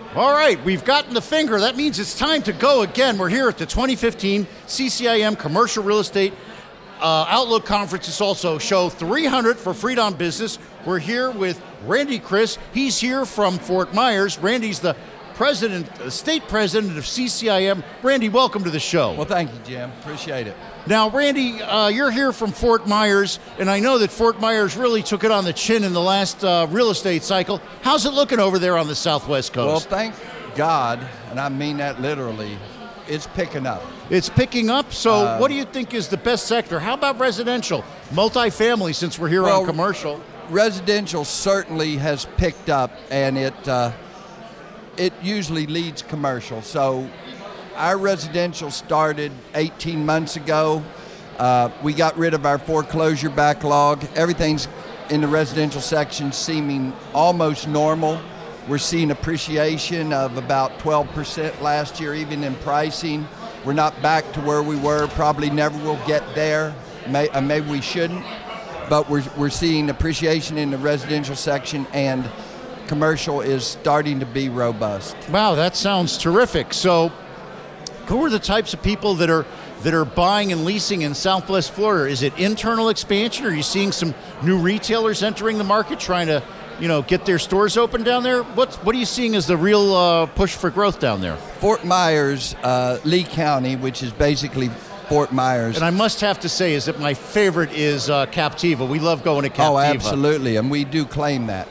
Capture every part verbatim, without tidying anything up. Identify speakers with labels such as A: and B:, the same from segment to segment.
A: All right, we've gotten the finger. That means it's time to go again. We're here at the twenty fifteen C C I M Commercial Real Estate uh, Outlook Conference. It's also show three hundred for Freedom Business. We're here with Randy Criss. He's here from Fort Myers. Randy's the president, the state president of C C I M. Randy, welcome to the show.
B: Well, thank you, Jim. Appreciate it.
A: Now, Randy, uh, you're here from Fort Myers, and I know that Fort Myers really took it on the chin in the last uh, real estate cycle. How's it looking over there on the Southwest Coast?
B: Well, thank God, and I mean that literally, it's picking up.
A: It's picking up? So
B: Uh,
A: what do you think is the best sector? How about residential? Multifamily, since we're here
B: Well,
A: on commercial.
B: Residential certainly has picked up, and it uh, it usually leads commercial. So our residential started eighteen months ago. Uh, we got rid of our foreclosure backlog. Everything's in the residential section seeming almost normal. We're seeing appreciation of about twelve percent last year, even in pricing. We're not back to where we were, probably never will get there. May, uh, maybe we shouldn't, but we're, we're seeing appreciation in the residential section, and commercial is starting to be robust.
A: Wow, that sounds terrific. So who are the types of people that are that are buying and leasing in Southwest Florida? Is it internal expansion? Are you seeing some new retailers entering the market trying to, you know, get their stores open down there? What's, what are you seeing as the real uh, push for growth down there?
B: Fort Myers, uh, Lee County, which is basically Fort Myers.
A: And I must have to say is that my favorite is uh, Captiva. We love going to Captiva.
B: Oh, absolutely, and we do claim that.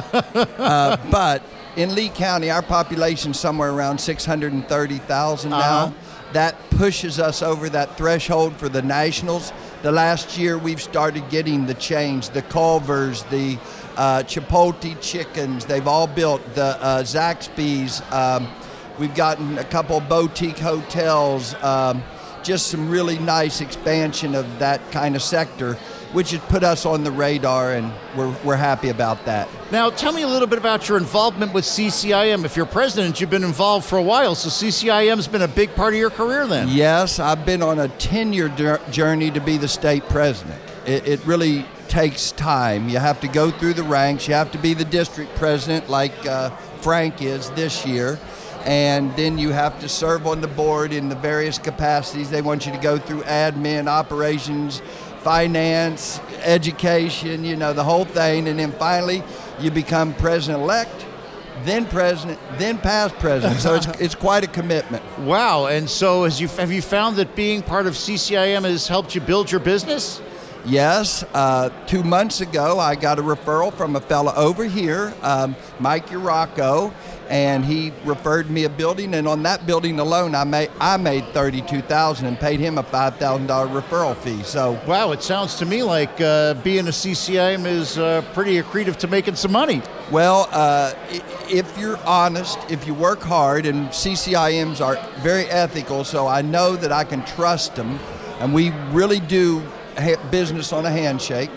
B: uh, but in Lee County, our population's somewhere around six hundred thirty thousand now.
A: Uh-huh.
B: That pushes us over that threshold for the nationals. The last year, we've started getting the chains, the Culvers, the uh, Chipotle chickens. They've all built the uh, Zaxby's. Um, we've gotten a couple boutique hotels. Um, just some really nice expansion of that kind of sector, which has put us on the radar, and we're we're happy about that.
A: Now, tell me a little bit about your involvement with C C I M. If you're president, you've been involved for a while, so C C I M's been a big part of your career then.
B: Yes, I've been on a ten-year dur- journey to be the state president. It, it really takes time. You have to go through the ranks. You have to be the district president like uh, Frank is this year. And then you have to serve on the board in the various capacities. They want you to go through admin, operations, finance, education, you know, the whole thing. And then finally, you become president-elect, then president, then past president. So it's it's quite a commitment.
A: Wow. And so has you, have you found that being part of C C I M has helped you build your business?
B: Yes. Uh, two months ago, I got a referral from a fellow over here, um, Mike Urocco, and he referred me a building, and on that building alone, I made I made thirty-two thousand dollars and paid him a five thousand dollars referral fee. So
A: wow, it sounds to me like uh, being a C C I M is uh, pretty accretive to making some money.
B: Well, uh, if you're honest, if you work hard, and C C I Ms are very ethical, so I know that I can trust them, and we really do ha- business on a handshake.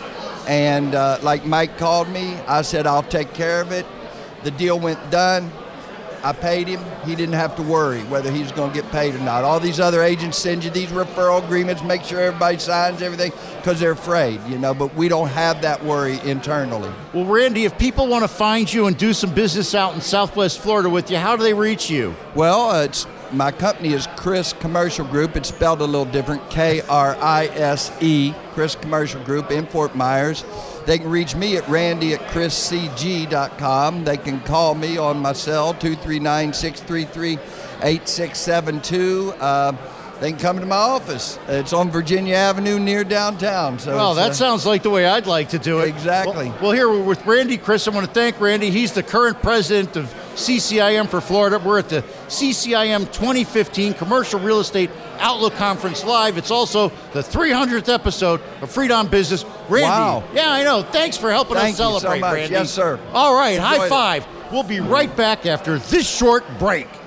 B: And uh, like Mike called me, I said, I'll take care of it. The deal went done. I paid him. He didn't have to worry whether he's going to get paid or not. All these other agents send you these referral agreements, make sure everybody signs everything because they're afraid, you know, but we don't have that worry internally.
A: Well, Randy, if people want to find you and do some business out in Southwest Florida with you, how do they reach you?
B: Well, uh, it's my company is Criss Commercial Group. It's spelled a little different, K R I S E, Criss Commercial Group in Fort Myers. They can reach me at randy at criss c g dot com. They can call me on my cell, two three nine, six three three, eight six seven two. Uh, they can come to my office. It's on Virginia Avenue near downtown. So
A: well, that
B: uh,
A: sounds like the way I'd like to do it.
B: Exactly.
A: Well, well, here we're with Randy Criss. I want to thank Randy. He's the current president of C C I M for Florida. We're at the C C I M twenty fifteen Commercial Real Estate Outlook Conference Live. It's also the three hundredth episode of Freedom Business. Randy.
B: Wow.
A: Yeah, I know. Thanks for helping
B: Thank
A: us celebrate,
B: you so much.
A: Randy.
B: Yes, sir.
A: All right,
B: Enjoyed
A: high
B: it.
A: five. We'll be right back after this short break.